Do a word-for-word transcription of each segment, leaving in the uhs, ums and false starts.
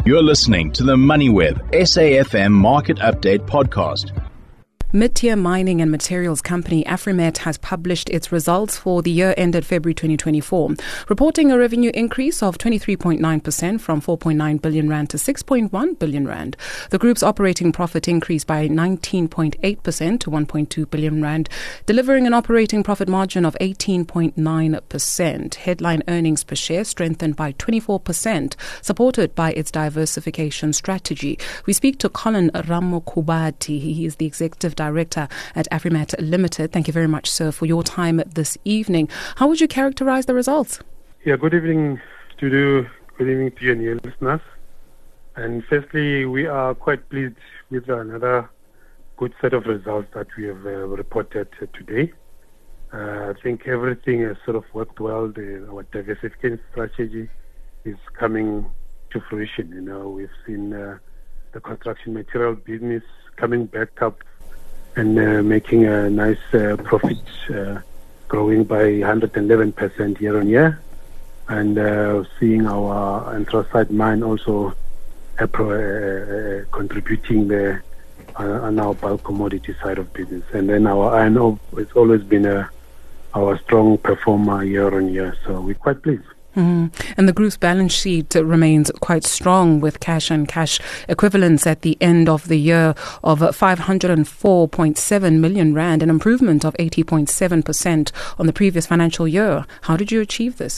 You're listening to the MoneyWeb S A F M Market Update Podcast. Mid-tier mining and materials company Afrimet has published its results for the year ended February twenty twenty-four, reporting a revenue increase of twenty-three point nine percent from four point nine billion rand to six point one billion rand. The group's operating profit increased by nineteen point eight percent to one point two billion rand, delivering an operating profit margin of eighteen point nine percent. Headline earnings per share strengthened by twenty-four percent, supported by its diversification strategy. We speak to Colin Ramokubati. He is the executive director Director at Afrimet Limited. Thank you very much, sir, for your time this evening. How would you characterize the results? Yeah, good evening to you. Good evening to you and your listeners. And firstly, we are quite pleased with another good set of results that we have uh, reported uh, today. Uh, I think everything has sort of worked well. The, our diversification strategy is coming to fruition. You know, we've seen uh, the construction material business coming back up and uh, making a nice uh, profit, uh, growing by one hundred eleven percent year on year, and uh, seeing our anthracite mine also uh, pro, uh, uh, contributing the, uh, on our bulk commodity side of business. And then our iron ore has always been a, our strong performer year on year, so we're quite pleased. Mm. And the group's balance sheet remains quite strong, with cash and cash equivalents at the end of the year of five hundred four point seven million rand, an improvement of eighty point seven percent on the previous financial year. How did you achieve this?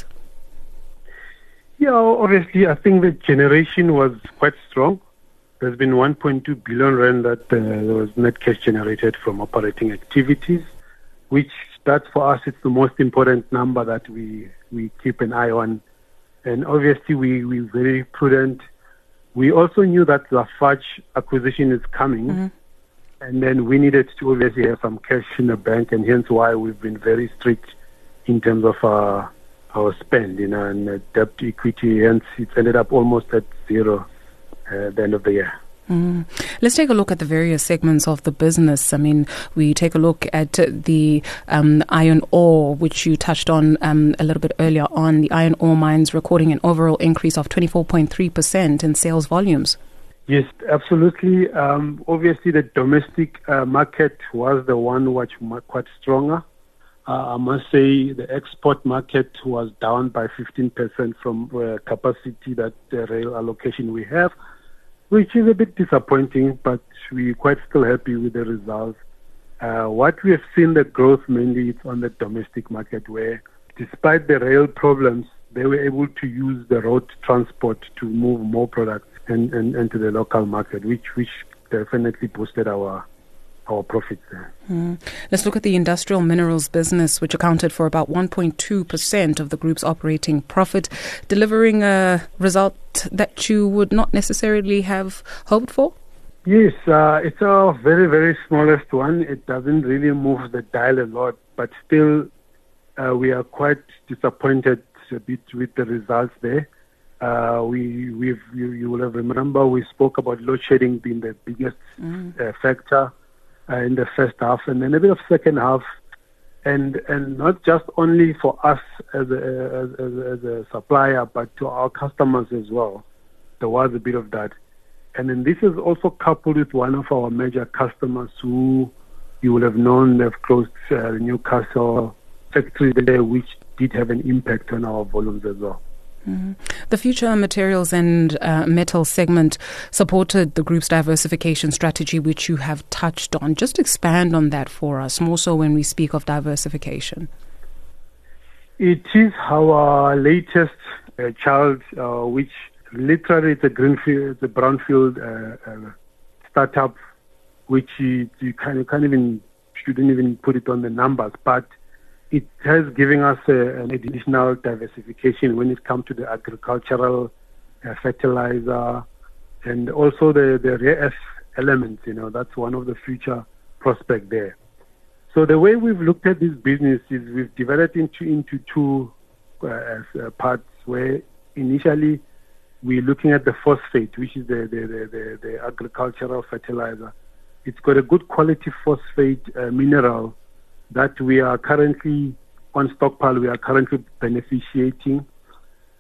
Yeah, obviously, I think the generation was quite strong. There's been one point two billion rand that uh, was net cash generated from operating activities, which that for us, it's the most important number that we, we keep an eye on. And obviously, we, we're very prudent. We also knew that the Lafarge acquisition is coming. Mm-hmm. And then we needed to obviously have some cash in the bank, and hence why we've been very strict in terms of our, our spend, you know, and uh, debt to equity. Hence, it's ended up almost at zero uh, at the end of the year. Mm. Let's take a look at the various segments of the business. I mean, we take a look at the um, iron ore, which you touched on um, a little bit earlier on. The iron ore mines recording an overall increase of twenty-four point three percent in sales volumes. Yes, absolutely. Um, obviously, the domestic uh, market was the one which was quite stronger. Uh, I must say the export market was down by fifteen percent from uh, capacity that the rail allocation we have, which is a bit disappointing, but we're quite still happy with the results. Uh, what we have seen the growth mainly is on the domestic market, where despite the rail problems, they were able to use the road transport to move more products and, and, into the local market, which which definitely boosted our our profits there. Mm. Let's look at the industrial minerals business, which accounted for about one point two percent of the group's operating profit, delivering a result that you would not necessarily have hoped for? Yes, uh, it's our very, very smallest one. It doesn't really move the dial a lot, but still uh, we are quite disappointed a bit with the results there. Uh, we, we've, you, you will have remember we spoke about load shedding being the biggest mm. uh, factor Uh, in the first half, and then a bit of second half, and and not just only for us as a, as, as, as a supplier, but to our customers as well. There was a bit of that, and then this is also coupled with one of our major customers who you will have known they've closed uh, Newcastle factory there, which did have an impact on our volumes as well. Mm-hmm. The future materials and uh, metal segment supported the group's diversification strategy, which you have touched on. Just expand on that for us, more so when we speak of diversification. It is our latest uh, child, uh, which literally it's a greenfield, it's a brownfield uh, uh, startup, which you, you kind of can't even, shouldn't even put it on the numbers, but it has given us a, an additional diversification when it comes to the agricultural uh, fertilizer and also the, the rare earth elements. You know, that's one of the future prospects there. So the way we've looked at this business is we've divided into into two uh, uh, parts, where initially we're looking at the phosphate, which is the, the, the, the, the agricultural fertilizer. It's got a good quality phosphate uh, mineral that we are currently on stockpile, we are currently beneficiating.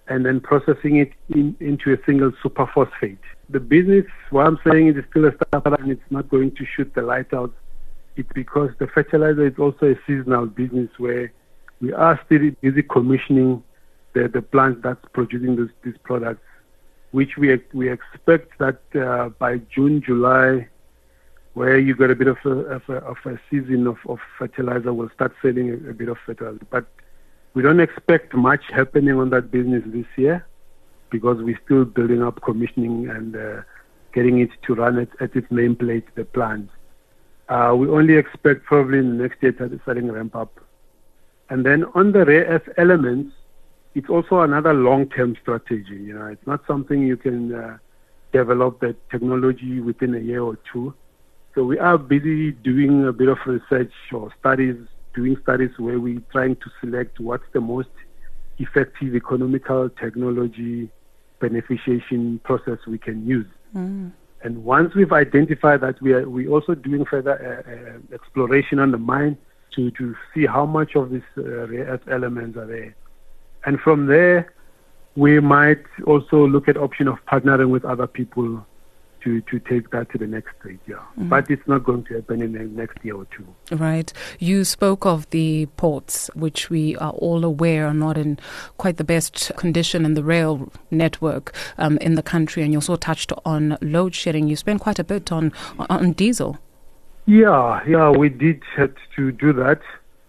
and then processing it in, into a single superphosphate. The business, what I'm saying, is still a startup and it's not going to shoot the light out. It's because the fertilizer is also a seasonal business where we are still busy commissioning the, the plant that's producing this, these products, which we we expect that uh, by June, July, where you got a bit of a, of a, of a season of, of fertilizer, we'll start selling a, a bit of fertilizer. But we don't expect much happening on that business this year because we're still building up commissioning and uh, getting it to run at, at its nameplate, the plant. Uh, we only expect probably in the next year to starting ramp up. And then on the rare earth elements, it's also another long-term strategy. You know, it's not something you can uh, develop the technology within a year or two. So we are busy doing a bit of research or studies, doing studies where we're trying to select what's the most effective economical technology beneficiation process we can use. Mm. And once we've identified that, we are we also doing further uh, uh, exploration on the mine to, to see how much of these uh, rare earth elements are there. And from there, we might also look at option of partnering with other people to, to take that to the next stage, yeah. Mm-hmm. But it's not going to happen in the next year or two. Right. You spoke of the ports, which we are all aware are not in quite the best condition in the rail network um, in the country. And you also touched on load shedding. You spent quite a bit on, on diesel. Yeah, yeah, we did have to do that.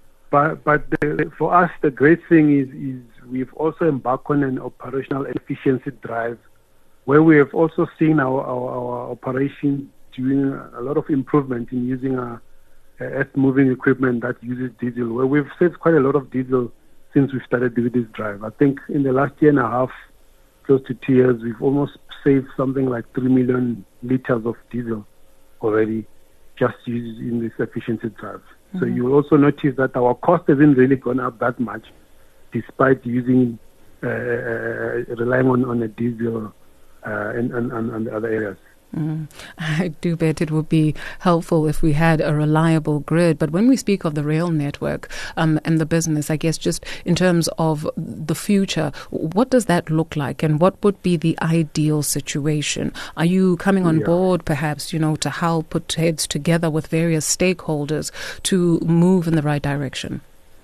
But but the, for us, the great thing is, is we've also embarked on an operational efficiency drive where we have also seen our, our, our operation doing a lot of improvement in using our earth-moving equipment that uses diesel, where we've saved quite a lot of diesel since we started doing this drive. I think in the last year and a half, close to two years, we've almost saved something like three million liters of diesel already just using this efficiency drive. Mm-hmm. So you will also notice that our cost hasn't really gone up that much despite using, uh, relying on, on a diesel uh, and, and, and the other areas. Mm. I do bet it would be helpful if we had a reliable grid. But when we speak of the rail network um, and the business, I guess just in terms of the future, what does that look like and what would be the ideal situation? Are you coming on yeah. board perhaps, you know, to help put heads together with various stakeholders to move in the right direction?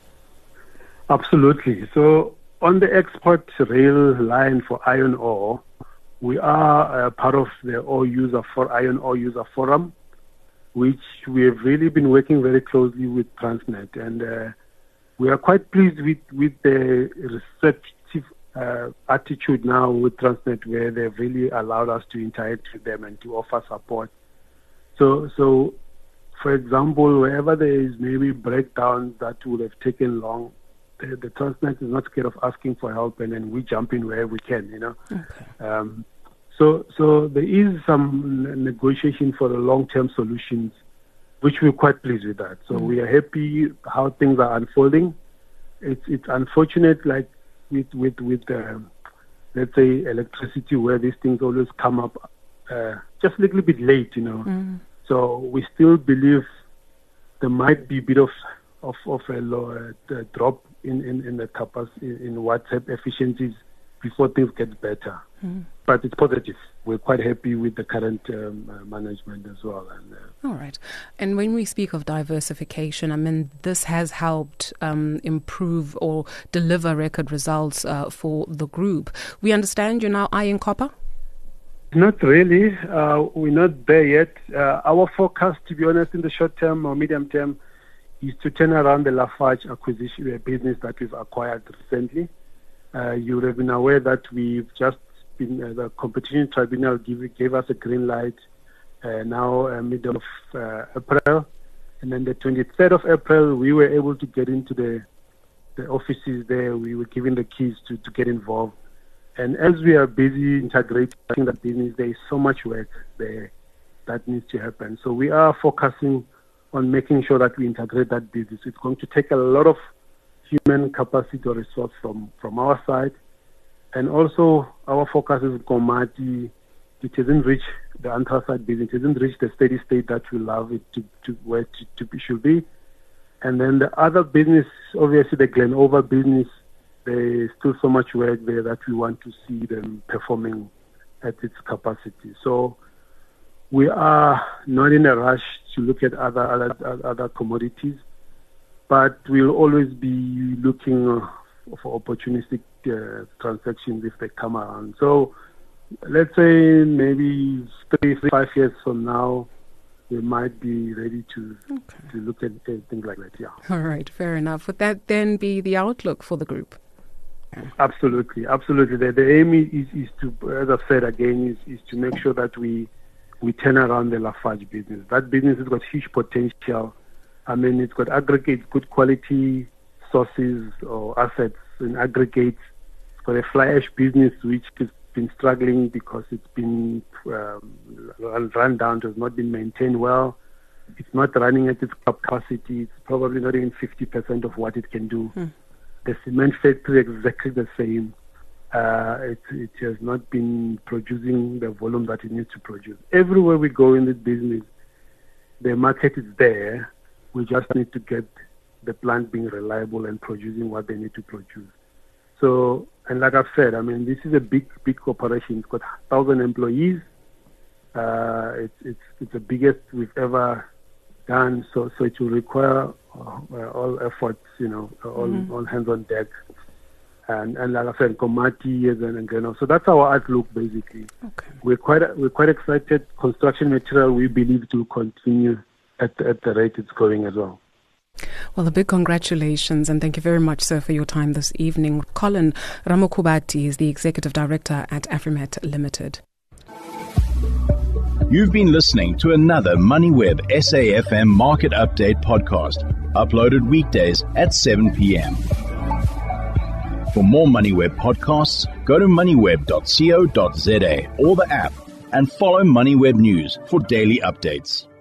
Absolutely. So on the export rail line for iron ore, we are uh, part of the ore user for Iron Ore User Forum, which we have really been working very closely with Transnet, and uh, we are quite pleased with with the receptive uh, attitude now with Transnet, where they've really allowed us to interact with them and to offer support. So, so for example, wherever there is maybe breakdowns that would have taken long, the, the Transnet is not scared of asking for help, and then we jump in where we can, you know. Okay. Um, So, so there is some negotiation for the long-term solutions, which we're quite pleased with that. So mm. we are happy how things are unfolding. It's it's unfortunate, like with with with uh, let's say electricity, where these things always come up uh, just a little bit late, you know. Mm. So we still believe there might be a bit of of, of a lower uh, drop in, in, in the capacity in WhatsApp efficiencies before things get better. Mm. But it's positive. We're quite happy with the current um, uh, management as well. And, uh, All right. And when we speak of diversification, I mean, this has helped um, improve or deliver record results uh, for the group. We understand you're now eyeing copper? Not really. Uh, we're not there yet. Uh, our focus, to be honest, in the short term or medium term, is to turn around the Lafarge acquisition business that we've acquired recently. Uh, you would have been aware that we've just been, uh, the competition tribunal give, gave us a green light uh, now uh, middle of uh, April. And then the twenty-third of April, we were able to get into the the offices there. We were given the keys to, to get involved. And as we are busy integrating that business, there is so much work there that needs to happen. So we are focusing on making sure that we integrate that business. It's going to take a lot of human capacity or resource from, from our side. And also our focus is Komati. It hasn't reached the anthracite business. It hasn't reached the steady state that we love it to, to where to, to be, should be. And then the other business, obviously the Glenover business, there's still so much work there that we want to see them performing at its capacity. So we are not in a rush to look at other other, other commodities, but we'll always be looking for opportunistic uh, transactions if they come around. So let's say maybe three, three, five years from now, we might be ready to okay. to look at things like that. Yeah. All right, fair enough. Would that then be the outlook for the group? Yeah. Absolutely, absolutely. The, the aim is, is to, as I've said again, is, is to make sure that we we turn around the Lafarge business. That business has got huge potential. I mean, it's got aggregates, good quality sources or assets in aggregates. It's got a fly ash business which has been struggling because it's been um, run down, has not been maintained well. It's not running at its capacity. It's probably not even fifty percent of what it can do. Hmm. The cement factory is exactly the same. Uh, it, it has not been producing the volume that it needs to produce. Everywhere we go in this business, the market is there. We just need to get the plant being reliable and producing what they need to produce. So, and like I've said, I mean, this is a big, big operation. It's got one thousand employees. Uh, it's, it's, it's the biggest we've ever done. So, so it will require uh, all efforts, you know, all, mm-hmm. all hands on deck. And, and like I said, Komati and, and you know, so that's our outlook basically. Okay. We're quite we're quite excited. Construction material, we believe, to continue at at the rate it's going as well. Well, a big congratulations and thank you very much, sir, for your time this evening. Colin Ramokubati is the Executive Director at Afrimat Limited. You've been listening to another MoneyWeb S A F M Market Update podcast, uploaded weekdays at seven p.m. For more MoneyWeb podcasts, go to moneyweb dot co dot za or the app and follow MoneyWeb News for daily updates.